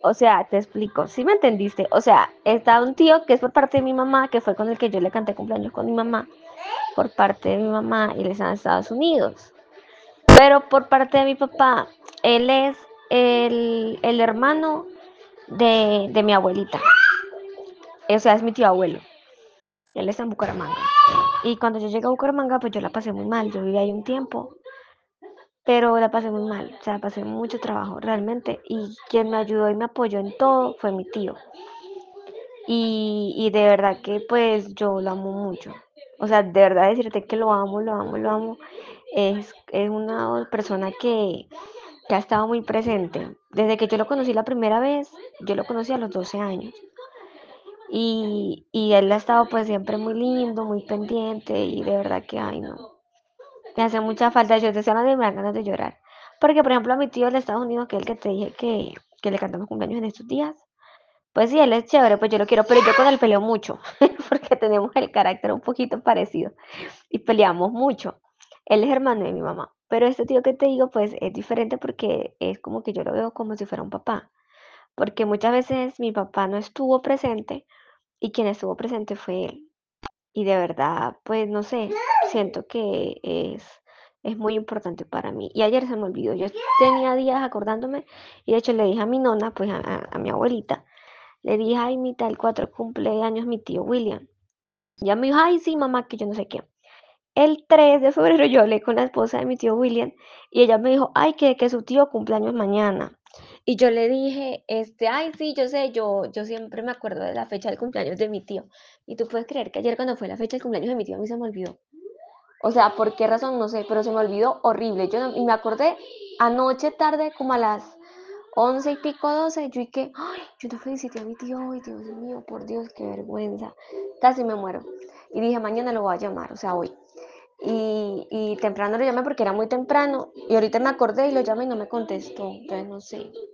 O sea, te explico, ¿sí me entendiste? O sea, está un tío que es por parte de mi mamá, que fue con el que yo le canté cumpleaños con mi mamá, por parte de mi mamá, y él está en Estados Unidos. Pero por parte de mi papá, él es el hermano de mi abuelita. O sea, es mi tío abuelo. Él está en Bucaramanga. Y cuando yo llegué a Bucaramanga, pues yo la pasé muy mal. Yo viví ahí un tiempo, pero la pasé muy mal. O sea, pasé mucho trabajo realmente. Y quien me ayudó y me apoyó en todo fue mi tío. Y de verdad que pues yo lo amo mucho. O sea, de verdad decirte que lo amo, lo amo, lo amo. Es una persona que ha estado muy presente. Desde que yo lo conocí la primera vez, yo lo conocí a los 12 años. Y él ha estado pues siempre muy lindo, muy pendiente y de verdad que, ay no, me hace mucha falta. Yo te estoy hablando y me dan ganas de llorar. Porque, por ejemplo, a mi tío de Estados Unidos, que es el que te dije que le cantamos cumpleaños en estos días, pues sí, él es chévere, pues yo lo quiero, pero yo con él peleo mucho, porque tenemos el carácter un poquito parecido y peleamos mucho. Él es hermano de mi mamá, pero este tío que te digo, pues es diferente porque es como que yo lo veo como si fuera un papá, porque muchas veces mi papá no estuvo presente y quien estuvo presente fue él. Y de verdad, pues no sé, siento que es muy importante para mí. Y ayer se me olvidó, yo tenía días acordándome y de hecho le dije a mi nona, pues a mi abuelita, le dije, ay, mi tal 4 cumpleaños mi tío William. Y ella me dijo, ay, sí, mamá, que yo no sé qué. El 3 de febrero yo hablé con la esposa de mi tío William y ella me dijo, ay, que su tío cumpleaños mañana. Y yo le dije, ay, sí, yo sé, yo siempre me acuerdo de la fecha del cumpleaños de mi tío. Y tú puedes creer que ayer cuando fue la fecha del cumpleaños de mi tío a mí se me olvidó. O sea, ¿por qué razón? No sé, pero se me olvidó horrible. Y me acordé anoche tarde, como a las 11 y pico, 12, yo y que, ay, yo no felicité a mi tío hoy, Dios mío, por Dios, qué vergüenza. Casi me muero. Y dije, mañana lo voy a llamar, o sea, hoy. Y temprano lo llamé porque era muy temprano. Y ahorita me acordé y lo llamé y no me contestó. Entonces no sé.